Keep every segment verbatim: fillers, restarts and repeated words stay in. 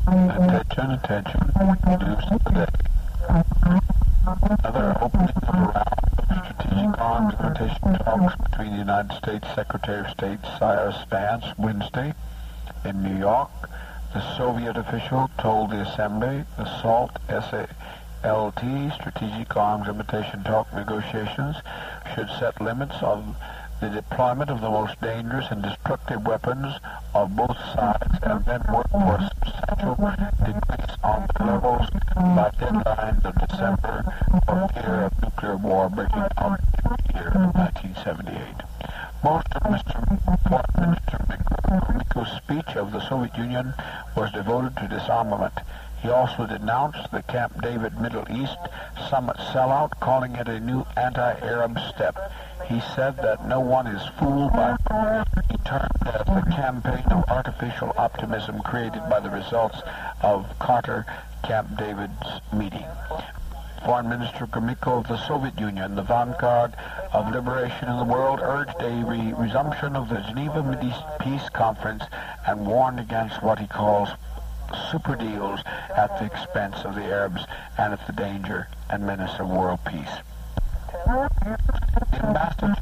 Attention, attention, news of the day. Another opening of a round of strategic arms limitation talks between the United States Secretary of State Cyrus Vance Wednesday in New York. The Soviet official told the Assembly the SALT S A L T strategic arms limitation talk negotiations should set limits on the deployment of the most dangerous and destructive weapons of both sides and then work for a substantial decrease on the levels by deadlines of December for fear of nuclear war breaking out in the year nineteen seventy-eight. Most of Mister Foreign Minister Gromyko's speech of the Soviet Union was devoted to disarmament. He also denounced the Camp David Middle East summit sellout, calling it a new anti-Arab step. He said that no one is fooled by what he termed as the campaign of artificial optimism created by the results of Carter Camp David's meeting. Foreign Minister Gromyko of the Soviet Union, the vanguard of liberation in the world, urged a re- resumption of the Geneva Mideast Peace Conference and warned against what he calls super deals at the expense of the Arabs and at the danger and menace of world peace. The ambassador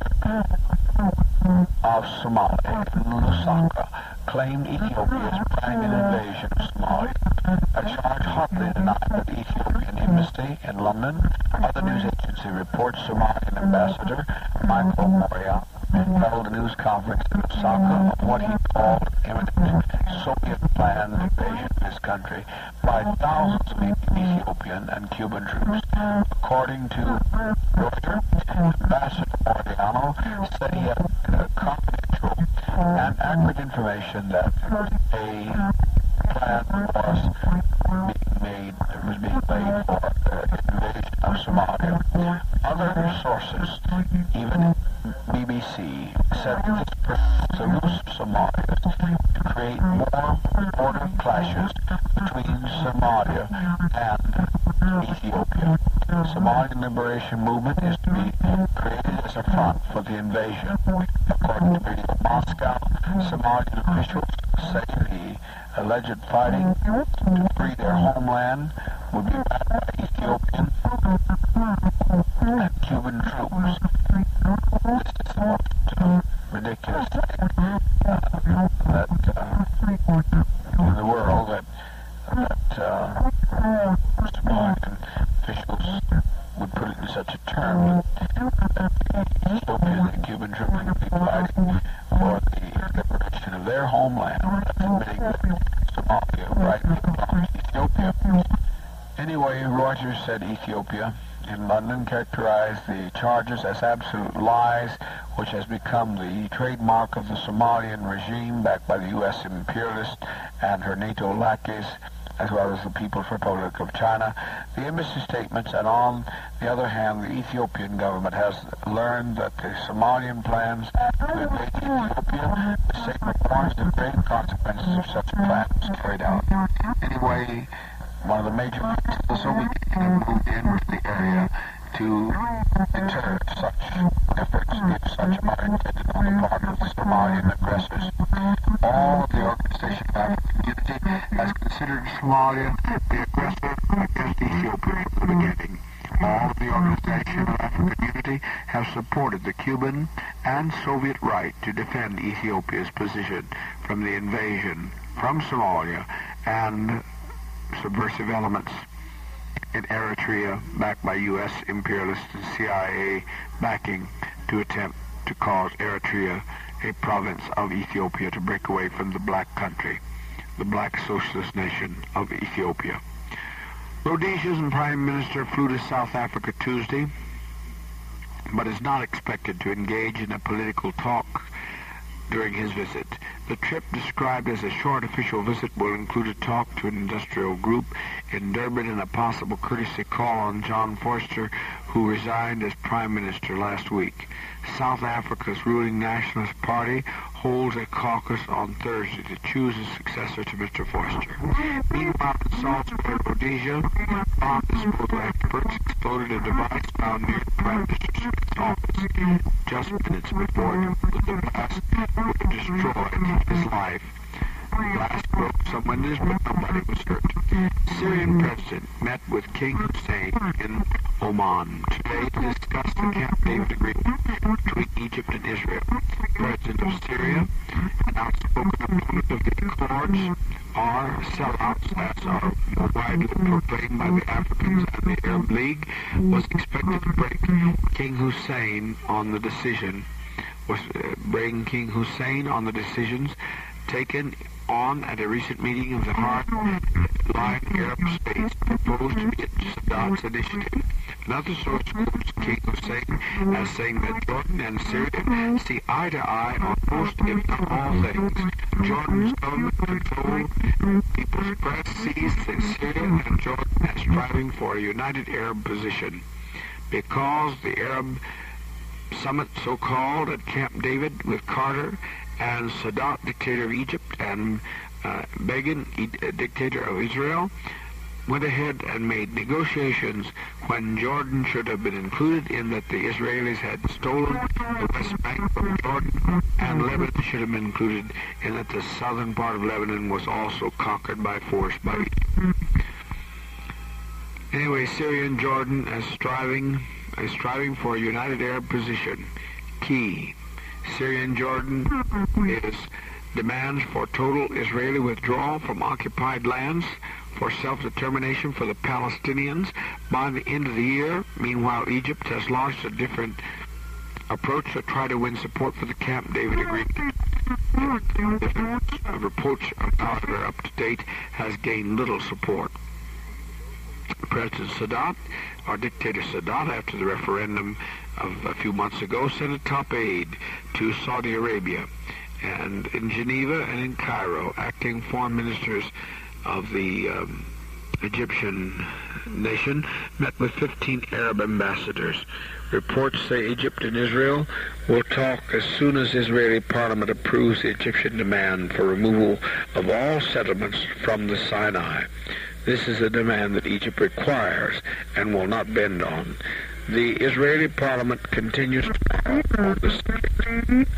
of Somalia in Lusaka claimed Ethiopia is planning an invasion of Somalia. A charge hotly denied by the Ethiopian embassy in London. Other news agency reports Somalian ambassador Michael Moria held a news conference in Lusaka of what he called imminent Soviet-planned invasion of his country by thousands of Ethiopian and Cuban troops. According to Reuters, Ambassador Moriano said he had uh, confidential and accurate information that a plan was being made, was being laid for the invasion of Somalia. Other sources, even B B C, said that this purpose the ruse of Somalia to create more border clashes between Somalia and Ethiopia. The Somalian Liberation Movement is to be created as a front for the invasion. According to Radio Moscow, Somalian officials say the alleged fighting to free their homeland would be backed by Ethiopian and Cuban troops. This is the most uh, ridiculous thing uh, that uh, in the world that that uh, Somalian officials would put it in such a term that the Ethiopian and Cuban troops would be fighting for the liberation of their homeland, admitting that Somalia rightly belongs to Ethiopia. Anyway, Reuters said Ethiopia in London characterized the charges as absolute lies, which has become the trademark of the Somalian regime backed by the U S imperialists and her NATO lackeys, as well as the People's Republic of China. The embassy statements, and on the other hand, the Ethiopian government has learned that the Somalian plans to invade Ethiopia, the state warns the grave consequences of such a plan was carried out. Anyway, one of the major fleets of the Soviet Union moved into the area to deter such efforts if such are intended on the part of the Somalian aggressors. All of the Organization of African Unity has considered Somalia the aggressor against Ethiopia from the beginning. All of the Organization of African Unity have supported the Cuban and Soviet right to defend Ethiopia's position from the invasion from Somalia and subversive elements in Eritrea, backed by U S imperialists and C I A backing to attempt to cause Eritrea, a province of Ethiopia, to break away from the black country, the black socialist nation of Ethiopia. Rhodesia's Prime Minister flew to South Africa Tuesday, but is not expected to engage in a political talk during his visit. The trip, described as a short official visit, will include a talk to an industrial group in Durban and a possible courtesy call on John Vorster, who resigned as Prime Minister last week. South Africa's ruling Nationalist Party holds a caucus on Thursday to choose a successor to Mister Vorster. Meanwhile, in Salisbury, Rhodesia, bomb disposal experts exploded a device found near the Prime Minister's office just minutes before the blast would have destroyed his life. The blast broke some windows, but nobody was hurt. Syrian president met with King Hussein in Oman today to discuss the Camp David agreement between Egypt and Israel. The president of Syria, an outspoken opponent of the Accords, are sellouts, as are more widely proclaimed by the Africans and the Arab League, was expected to break King Hussein on the decision, was uh, bring King Hussein on the decisions taken on at a recent meeting of the hard-line Arab states proposed to be Sadat's initiative. Another source quotes King Hussein as saying that Jordan and Syria see eye to eye on most, if not all things. Jordan's government control people's press sees that Syria and Jordan as striving for a united Arab position. Because the Arab summit so-called at Camp David with Carter and Sadat, dictator of Egypt, and uh, Begin, e- dictator of Israel, went ahead and made negotiations when Jordan should have been included, in that the Israelis had stolen the West Bank from Jordan, and Lebanon should have been included in that the southern part of Lebanon was also conquered by force by Egypt. Anyway, Syria and Jordan as striving, as striving for a united Arab position. Key. Syria and Jordan is demands for total Israeli withdrawal from occupied lands, for self-determination for the Palestinians by the end of the year. Meanwhile, Egypt has launched a different approach to try to win support for the Camp David agreement. The report, however, up to date, has gained little support. President Sadat, or dictator Sadat, after the referendum of a few months ago, sent a top aide to Saudi Arabia. And in Geneva and in Cairo, acting foreign ministers of the um, Egyptian nation met with fifteen Arab ambassadors. Reports say Egypt and Israel will talk as soon as Israeli parliament approves the Egyptian demand for removal of all settlements from the Sinai. This is a demand that Egypt requires and will not bend on. The Israeli parliament continues tomorrow on the subject.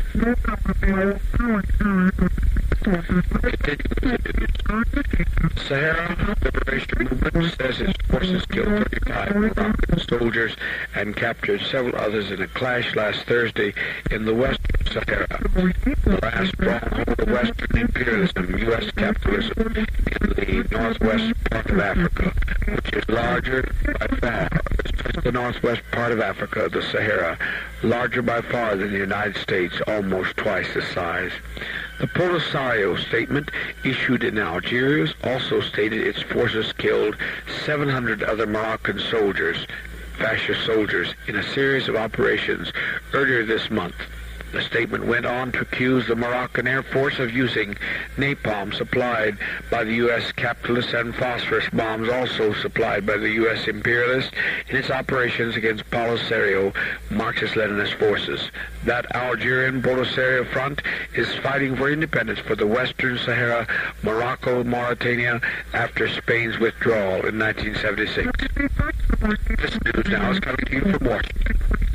Sahara Liberation Movement says its forces killed thirty-five Moroccan soldiers and captured several others in a clash last Thursday in the western Sahara, the last stronghold of Western imperialism, U S capitalism, in the northwest part of Africa, which is larger by far. It's the northwest part of Africa, the Sahara, larger by far than the United States, almost twice the size. The Polisario statement issued in Algiers also stated its forces killed seven hundred other Moroccan soldiers, fascist soldiers, in a series of operations earlier this month. The statement went on to accuse the Moroccan Air Force of using napalm supplied by the U S capitalists and phosphorus bombs also supplied by the U S imperialists in its operations against Polisario Marxist-Leninist forces. That Algerian Polisario front is fighting for independence for the Western Sahara, Morocco, Mauritania, after Spain's withdrawal in nineteen seventy-six. This news now is coming to you from Washington.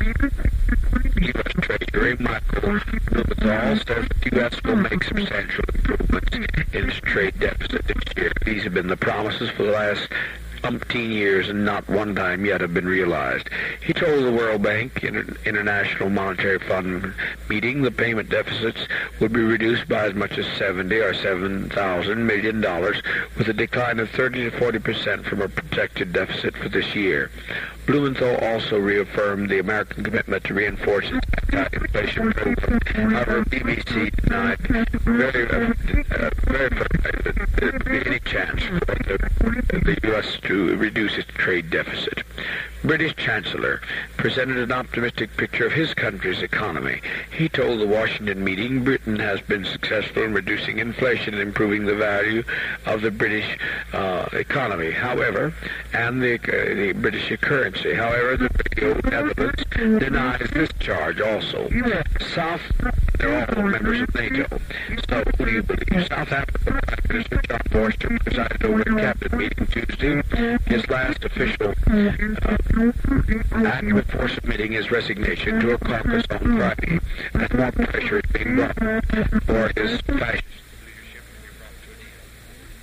U S Treasury Michael Blumenthal says the U S will make substantial improvements in its trade deficit this year. These have been the promises for the last umpteen years, and not one time yet have been realized. He told the World Bank Inter- International Monetary Fund meeting the payment deficits would be reduced by as much as seventy or seven thousand million dollars, with a decline of thirty to forty percent from a projected deficit for this year. Blumenthal also reaffirmed the American commitment to reinforce its anti-inflation program. However, B B C denied very, uh, uh, very firmly that there would be any chance for the, the U S to reduce its trade deficit. British Chancellor presented an optimistic picture of his country's economy. He told the Washington meeting Britain has been successful in reducing inflation and improving the value of the British uh, economy, however, and the, uh, the British currency. However, the Radio Netherlands denies this charge also. South, they're all members of NATO. So, who do you believe? South Africa Prime Minister John Forster presided over a cabinet meeting Tuesday, his last official uh, act before submitting his resignation to a caucus on Friday, and more pressure is being brought for his fascist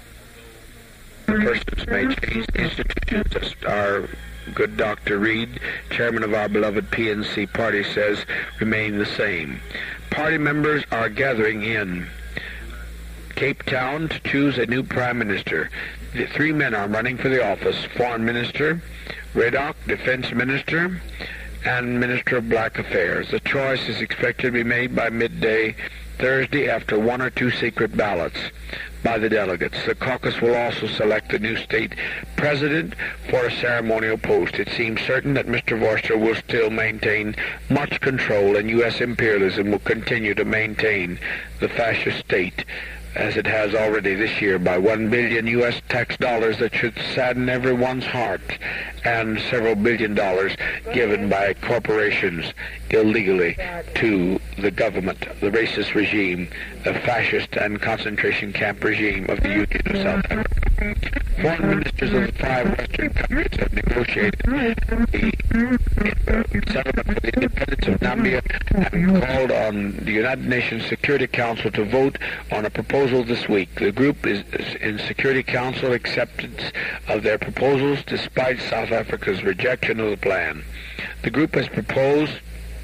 persons may change, the institutions, as our good Doctor Reed, chairman of our beloved P N C party, says, remain the same. Party members are gathering in Cape Town to choose a new prime minister. The three men are running for the office: foreign minister, Raydock, defense minister, and minister of black affairs. The choice is expected to be made by midday Thursday after one or two secret ballots by the delegates. The caucus will also select the new state president for a ceremonial post. It seems certain that Mister Vorster will still maintain much control, and U S imperialism will continue to maintain the fascist state, as it has already this year, by one billion U S tax dollars that should sadden everyone's heart, and several billion dollars given by corporations illegally to the government, the racist regime, the fascist and concentration camp regime of the Union of South Africa. Foreign ministers of the five Western countries have negotiated the settlement for the independence of Namibia and called on the United Nations Security Council to vote on a proposal this week. The group is in Security Council acceptance of their proposals despite South Africa's rejection of the plan. The group has proposed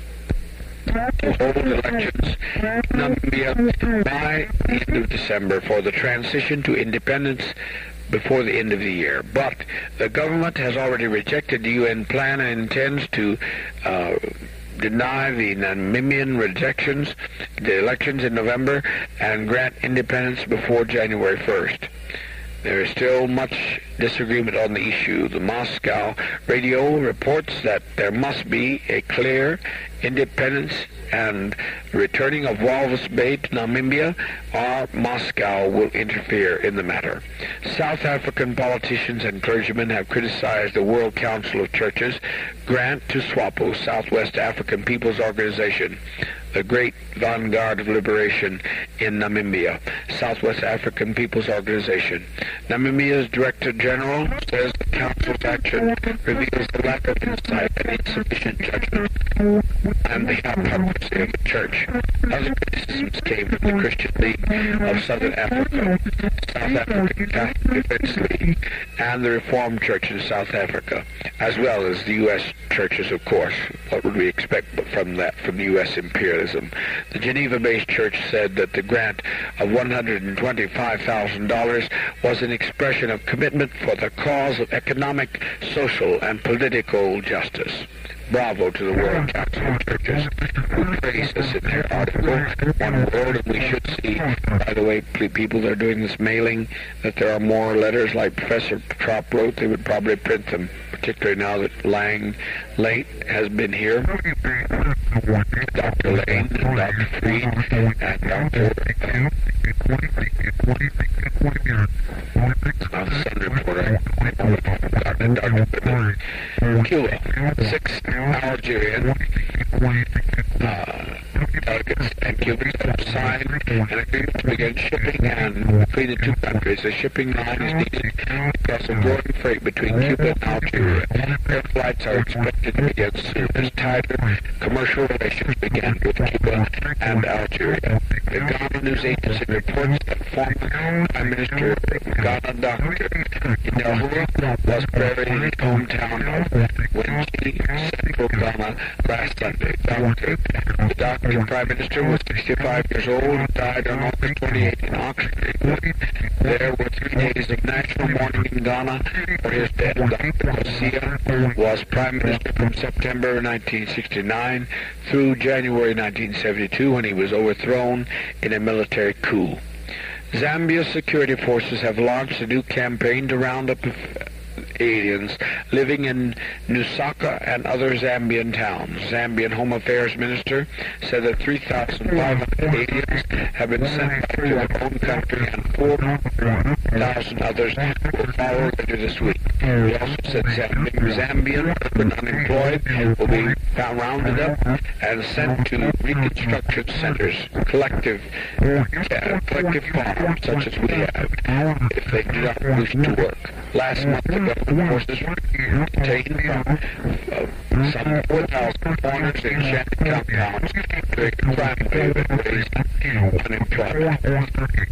to hold elections in Namibia by the end of December for the transition to independence before the end of the year. But the government has already rejected the U N plan and intends to uh, deny the Namibian rejections, the elections in November, and grant independence before January first. There is still much disagreement on the issue. The Moscow radio reports that there must be a clear independence and returning of Walvis Bay to Namibia, or Moscow will interfere in the matter. South African politicians and clergymen have criticized the World Council of Churches grant to SWAPO, Southwest African People's Organization, the great vanguard of liberation in Namibia, Southwest African People's Organization. Namibia's Director General says the Council's action reveals the lack of insight and insufficient judgment and the hypocrisy of the Church. Other criticisms came from the Christian League of Southern Africa, South African Catholic Defense League, and the Reformed Church in South Africa, as well as the U S churches, of course. What would we expect from that, from the U S imperialism? The Geneva-based church said that the grant of one hundred twenty-five thousand dollars was an expression of commitment for the cause of economic, social, and political justice. Bravo to the World Council of Churches, who praise us in their article, One World, and we should see, by the way, people that are doing this mailing, that there are more letters like Professor Trop wrote. They would probably print them, particularly now that Lang Late has been here. Doctor Lane and Doctor Freed and Doctor Uh, uh, the Sun Reporter, and Doctor Cuba, six Algerian uh, delegates and Cubans have signed an agreement to begin shipping and between the two countries. A shipping line is needed because of growing freight between Cuba and Algeria. Air flights are expected to begin soon as tighter commercial relations began with Cuba and Algeria. The Ghana News Agency reports that former Prime Minister of Ghana, Doctor Inahua, was buried in his hometown of Wenchi, Central Ghana, last Sunday. Doctor, the Doctor Prime Minister was sixty-five years old and died on August twenty-eighth in Oxford, England. There were three days of national mourning in Ghana for his death. Doctor Hosea was Prime Minister from September nineteen sixty-nine through January nineteen seventy-two, when he was overthrown in a military coup. Zambia's security forces have launched a new campaign to round up aliens living in Lusaka and other Zambian towns. Zambian Home Affairs Minister said that three thousand five hundred aliens have been sent back to their own country and four thousand others will follow later this week. He also said Zambian, Zambian urban unemployed will be found rounded up and sent to reconstruction centers, collective, uh, collective farms such as we have, if they do not wish to work. Last month, the government forces were detained from uh, some four thousand foreigners in Shanty compounds during a crime wave that raised unemployment.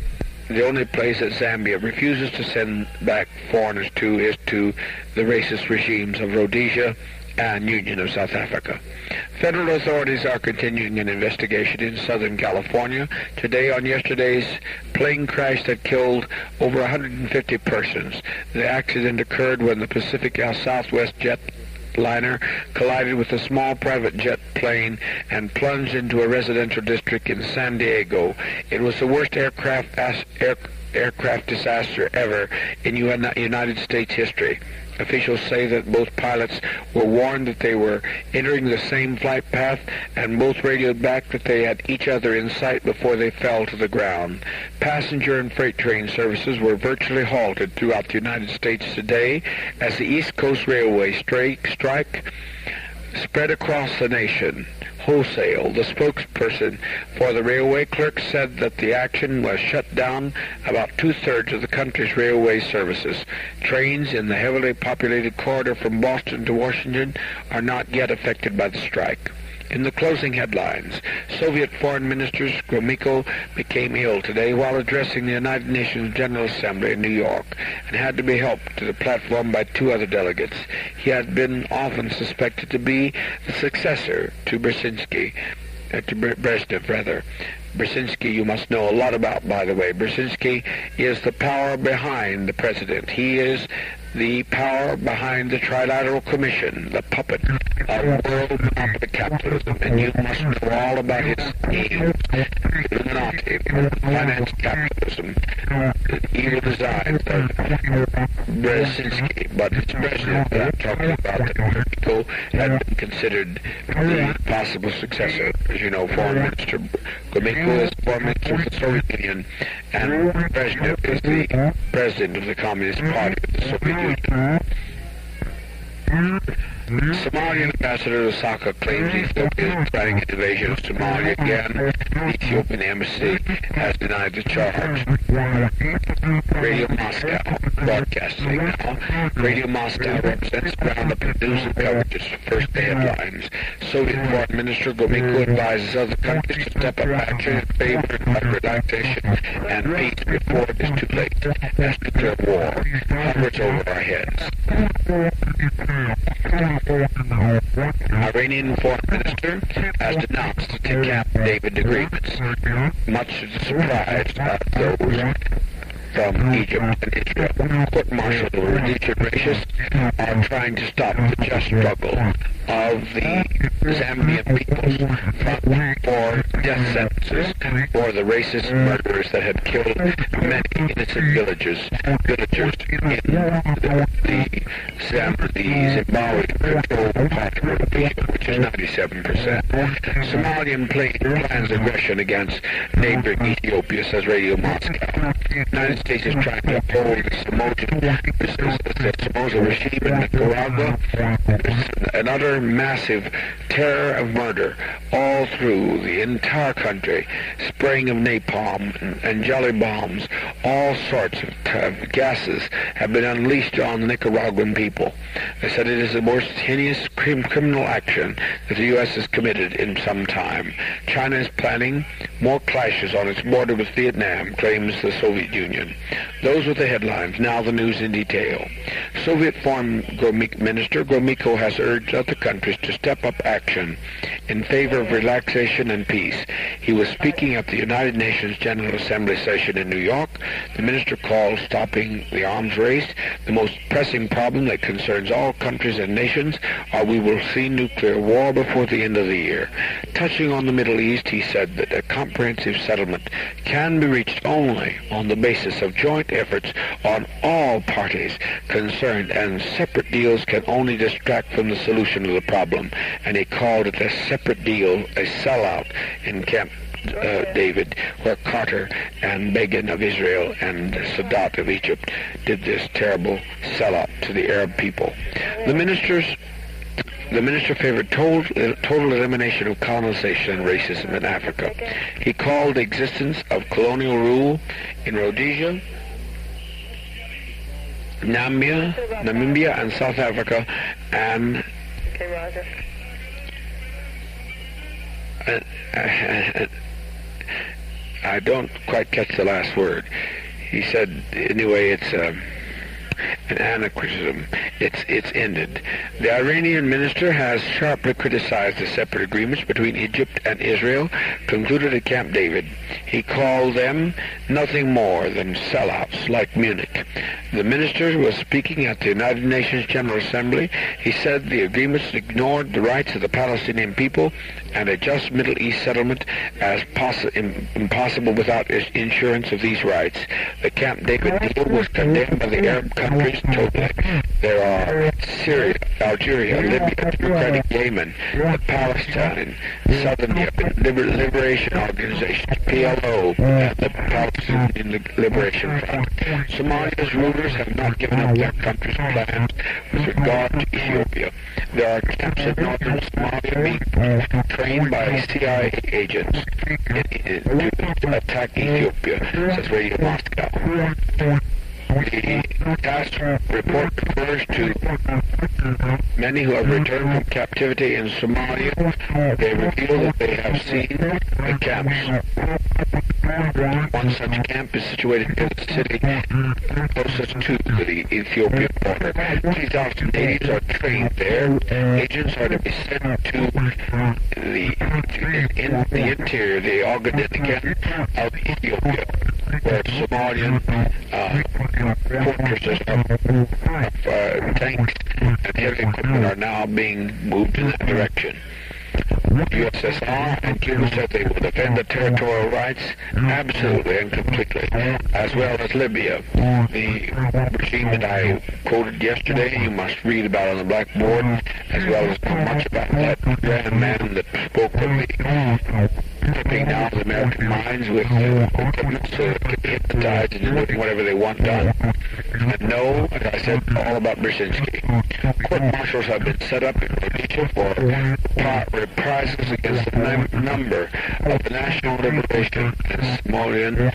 the only place that Zambia refuses to send back foreigners to is to the racist regimes of Rhodesia and Union of South Africa. Federal authorities are continuing an investigation in Southern California. Today, on yesterday's plane crash that killed over one hundred fifty persons. The accident occurred when the Pacific Southwest jet liner collided with a small private jet plane and plunged into a residential district in San Diego. It was the worst aircraft as, air, aircraft disaster ever in United States history. Officials say that both pilots were warned that they were entering the same flight path, and both radioed back that they had each other in sight before they fell to the ground. Passenger and freight train services were virtually halted throughout the United States today as the East Coast Railway strike, strike spread across the nation wholesale. The spokesperson for the railway clerks said that the action was shut down about two-thirds of the country's railway services. Trains in the heavily populated corridor from Boston to Washington are not yet affected by the strike. In the closing headlines, Soviet Foreign Minister Gromyko became ill today while addressing the United Nations General Assembly in New York and had to be helped to the platform by two other delegates. He had been often suspected to be the successor to Brzezinski, uh, to Brezhnev, rather. Brzezinski you must know a lot about, by the way. Brzezinski is the power behind the president. He is the power behind the Trilateral Commission, the puppet of world monopoly capitalism, and you must know all about his schemes, Illuminati, finance capitalism, the evil designs of Brzezinski. But it's Brezhnev that I'm talking about, that Gromyko had been considered the possible successor. As you know, Foreign Minister Gromyko is Foreign Minister of the Soviet Union, and Brezhnev is the president of the Communist Party of the Soviet Union. Somalian Ambassador Lusaka claims Ethiopia is planning an invasion of Somalia again. The Ethiopian embassy has denied the charge. Radio Moscow broadcasting now. Radio Moscow represents roundup of news and coverages for first day headlines. Soviet Foreign Minister Gromyko advises other countries to step up action in favor of relaxation and peace before it is too late, as nuclear war hovers over our heads. Iranian Foreign Minister has denounced the Camp David agreements, much to the surprise of those from Egypt and Israel. Court-martial religious racists are trying to stop the just struggle of the Zambian peoples from, for death sentences for the racist murderers that had killed many innocent villagers, villagers in the, the, Zam, the Zimbabwe-controlled part of Rhodesia, which is ninety-seven percent. Somalian plane plans aggression against neighboring Ethiopia, says Radio Moscow. The United States is trying to uphold the Somoza, the Somoza regime in Nicaragua. Another massive terror of murder all through the entire country, spraying of napalm and, and jelly bombs, all sorts of, of gases have been unleashed on the Nicaraguan people. They said it is the most heinous crim- criminal action that the U S has committed in some time. China is planning more clashes on its border with Vietnam, claims the Soviet Union. Those were the headlines. Now the news in detail. Soviet Foreign Minister Gromyko has urged other countries to step up action in favor of relaxation and peace. He was speaking at the United Nations General Assembly session in New York. The minister called stopping the arms race the most pressing problem that concerns all countries and nations, or we will see nuclear war before the end of the year. Touching on the Middle East, he said that a comprehensive settlement can be reached only on the basis of joint efforts on all parties concerned, and separate deals can only distract from the solution of the problem. And he called it a separate deal, a sellout in Camp Uh, David, where Carter and Begin of Israel and Sadat of Egypt did this terrible sellout to the Arab people. The ministers, the minister favored total, uh, total elimination of colonization and racism in Africa. He called the existence of colonial rule in Rhodesia, Namibia, Namibia, and South Africa, and uh, uh, uh, I don't quite catch the last word. He said, anyway, it's uh, an anachronism. It's it's ended. The Iranian minister has sharply criticized the separate agreements between Egypt and Israel concluded at Camp David. He called them nothing more than sellouts like Munich. The minister was speaking at the United Nations General Assembly. He said the agreements ignored the rights of the Palestinian people and a just Middle East settlement as possi- impossible without insurance of these rights. The Camp David deal was condemned by the Arab countries totally. There are Syria, Algeria, Libya, Democratic Yemen, the Palestine, Southern Yemen, Liber- Liberation Organizations, P L O, and the Palestinian Liberation Front. Somalia's rulers have not given up their country's plans with regard to Ethiopia. There are camps in northern Somalia being trained by C I A agents to attack Ethiopia, says Radio Moscow. The task report refers to many who have returned from captivity in Somalia. They reveal that they have seen the camps. One such camp is situated in the city closest to the Ethiopian border. three thousand natives are trained there. Agents are to be sent to the, in the interior, the Ogaden of Ethiopia, where Somalian uh, fortresses of, of uh, tanks and heavy equipment are now being moved in that direction. U S S R and Cuba said they will defend the territorial rights absolutely and completely, as well as Libya. The regime that I quoted yesterday, you must read about on the blackboard, as well as know much about that grand man that spoke of the tipping down the American minds with equipment so they can be hypnotized into doing whatever they want done. And know, as I said, all about Brzezinski. Court-martials have been set up in Rhodesia for reprisals against the num- number of the National Liberation and Somalian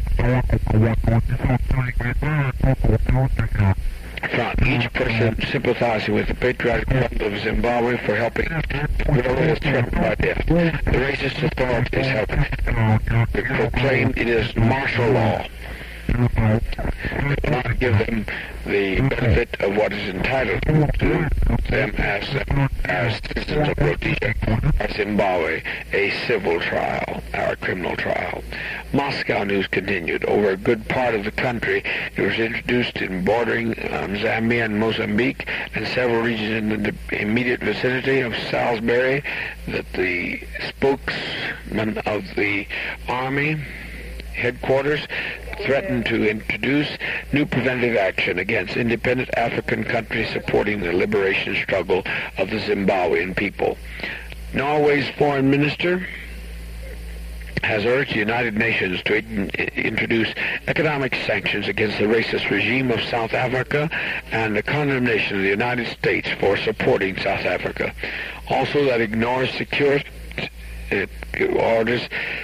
Front. Each person sympathizing with the Patriotic Front of Zimbabwe for helping the guerrilla is threatened by death. The racist authorities have proclaimed it is martial law. They will not give them the benefit of what is entitled to them as, as citizens of Rhodesia or Zimbabwe, a civil trial or a criminal trial. Moscow news continued. Over a good part of the country, it was introduced in bordering on Zambia and Mozambique and several regions in the immediate vicinity of Salisbury that the spokesman of the Army headquarters threatened to introduce new preventive action against independent African countries supporting the liberation struggle of the Zimbabwean people. Norway's foreign minister has urged the United Nations to in- introduce economic sanctions against the racist regime of South Africa and the condemnation of the United States for supporting South Africa. Also, that ignores security uh, orders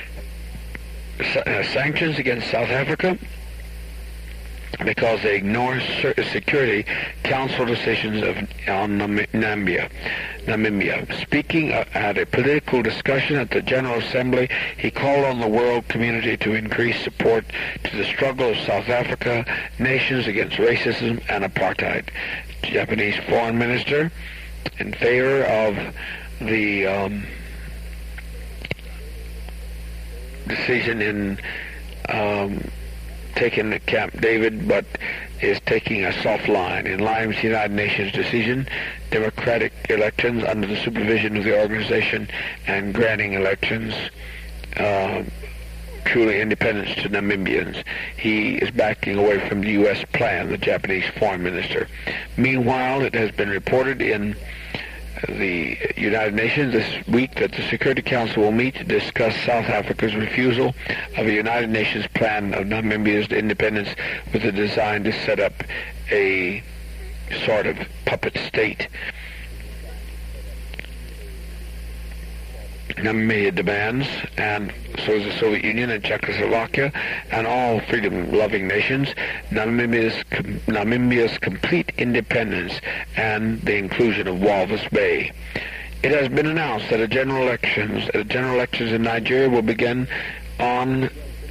Uh, sanctions against South Africa because they ignore Security Council decisions of on Namibia. Namibia. Speaking at a political discussion at the General Assembly, he called on the world community to increase support to the struggle of South Africa nations against racism and apartheid. Japanese foreign minister in favor of the um, decision in um, taking Camp David, but is taking a soft line. In line with the United Nations decision, democratic elections under the supervision of the organization and granting elections uh, truly independence to Namibians. He is backing away from the U S plan, the Japanese foreign minister. Meanwhile, it has been reported in the United Nations this week that the Security Council will meet to discuss South Africa's refusal of a United Nations plan of Namibia's independence with a design to set up a sort of puppet state. Namibia demands, and so is the Soviet Union and Czechoslovakia and all freedom-loving nations, Namibia's, Namibia's complete independence and the inclusion of Walvis Bay. It has been announced that a general elections, uh, general elections in Nigeria will begin on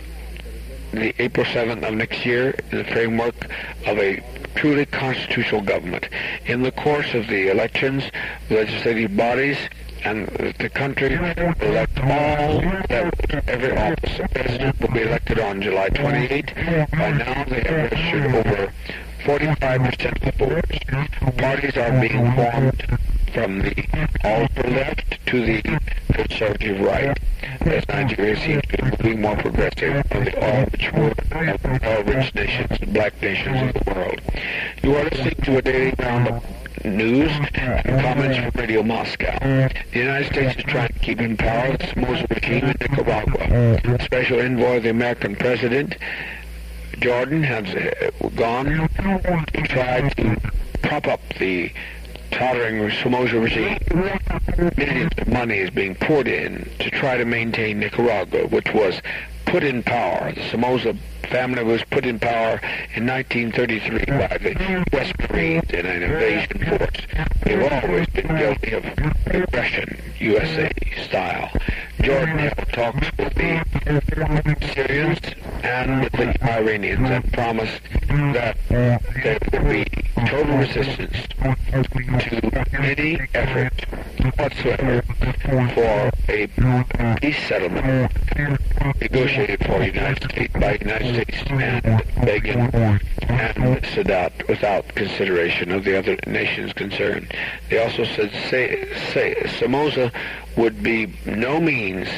the April seventh of next year in the framework of a truly constitutional government. In the course of the elections, legislative bodies and the country will elect all levels. Every office. The president will be elected on July twenty-eighth. By now, they have registered over forty-five percent of the voters. Parties are being formed from the ultra left to the conservative right, as Nigeria seems to be moving more progressive from the oil-rich world of oil-rich nations, black nations of the world. You are listening to a daily roundup news and comments from Radio Moscow. The United States is trying to keep in power the Somoza regime in Nicaragua. Special envoy of the American president, Jordan, has uh, gone to try to prop up the tottering Somoza regime. Millions of money is being poured in to try to maintain Nicaragua, which was put in power. The Somoza family was put in power in nineteen thirty-three by the U S Marines in an invasion force. They've always been guilty of aggression, U S A style. Jordan held talks with the Syrians and with the Iranians and promised that there would be total resistance to any effort whatsoever for a peace settlement negotiated for the United States by the United States and Begin and Sadat without consideration of the other nations concerned. They also said say, say, Somoza would be no means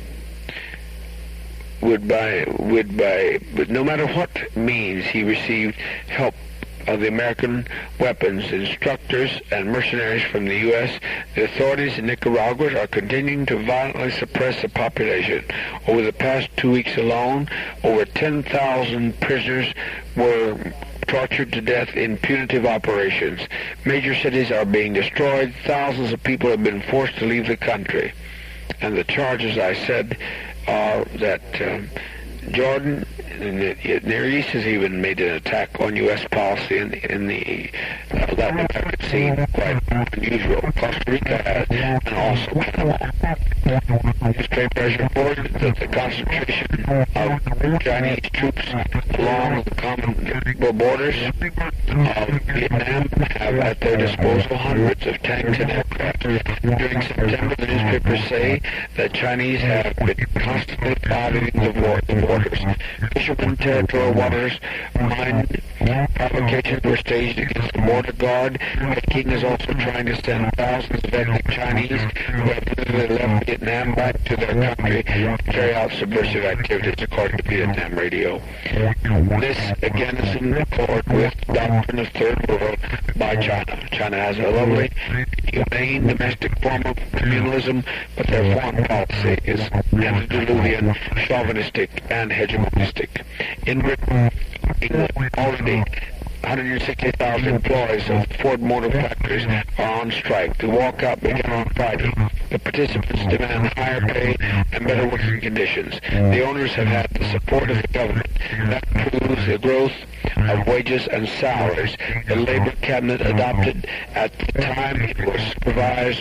would by would by but no matter what means he received help of the American weapons instructors and mercenaries from the U S, the authorities in Nicaragua are continuing to violently suppress the population. Over the past two weeks alone, over ten thousand prisoners were tortured to death in punitive operations. Major cities are being destroyed. Thousands of people have been forced to leave the country. And the charges, I said, are that um, Jordan in the Near East has even made an attack on U S policy in the, in the uh, Latin American scene, quite unusual. Costa Rica has, and also Panama. Newspapers reported that the concentration of Chinese troops along the common borders of Vietnam have at their disposal hundreds of tanks and aircraft. During September, the newspapers say that Chinese have been constantly violating the borders. Fishermen, territorial waters, mine provocations were staged against the border guard. Peking is also trying to send thousands of ethnic Chinese who have literally left Vietnam back to their country to carry out subversive activities, according to Vietnam Radio. This, again, is in accord with the doctrine of third world by China. China has a lovely, humane, domestic form of communalism, but their foreign policy is antediluvian, chauvinistic, and hegemonistic. In Britain, England, already one hundred sixty thousand employees of Ford Motor factories are on strike. The walkout began on Friday. The participants demand higher pay and better working conditions. The owners have had the support of the government. That proves the growth of wages and salaries. The Labour cabinet adopted at the time it was supervised,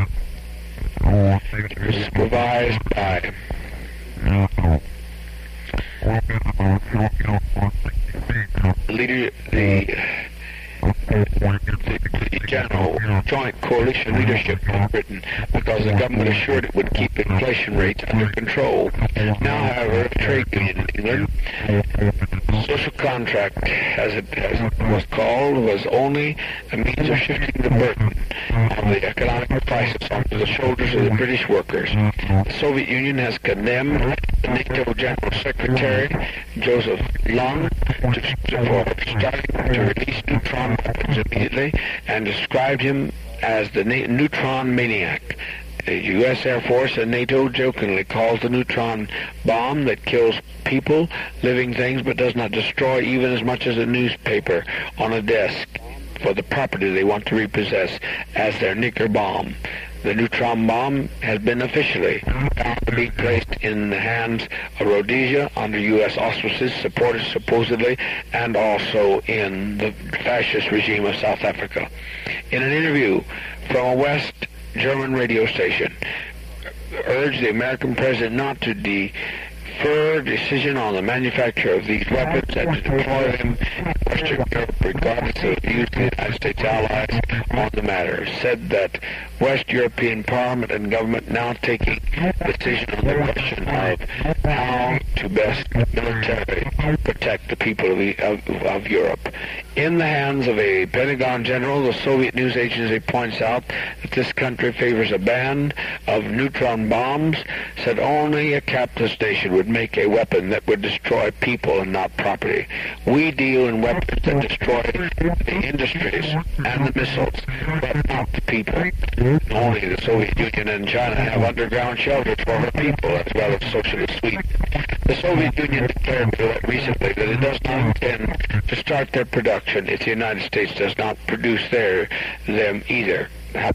it was supervised by leader, the, the, the general joint coalition leadership of Britain, because the government assured it would keep inflation rates under control. Now, however, a trade union in England, social contract, as it, as it was called, was only a means of shifting the burden of the economic crisis onto the shoulders of the British workers. The Soviet Union has condemned the NATO General Secretary, Joseph Long, to, to, for starting to release neutron weapons immediately, and described him as the na- neutron maniac. The U S Air Force and NATO jokingly calls the neutron bomb that kills people, living things, but does not destroy even as much as a newspaper on a desk for the property they want to repossess, as their Knicker bomb. The neutron bomb has been officially found to be placed in the hands of Rhodesia under U S auspices, supported supposedly, and also in the fascist regime of South Africa. In an interview from a West German radio station, urged the American president not to defer decision on the manufacture of these weapons and to deploy them in Western Europe regardless of the views of the United States allies on the matter. Said that West European Parliament and government now taking decision on the question of how to best militarily protect the people of, the, of, of Europe. In the hands of a Pentagon general, the Soviet news agency points out that this country favors a ban of neutron bombs, said only a capitalist nation would make a weapon that would destroy people and not property. We deal in weapons that destroy the industries and the missiles, but not the people. Only the Soviet Union and China have underground shelters for their people, as well as socialist Sweden. The Soviet Union declared recently that it does not intend to start their production if the United States does not produce their them either.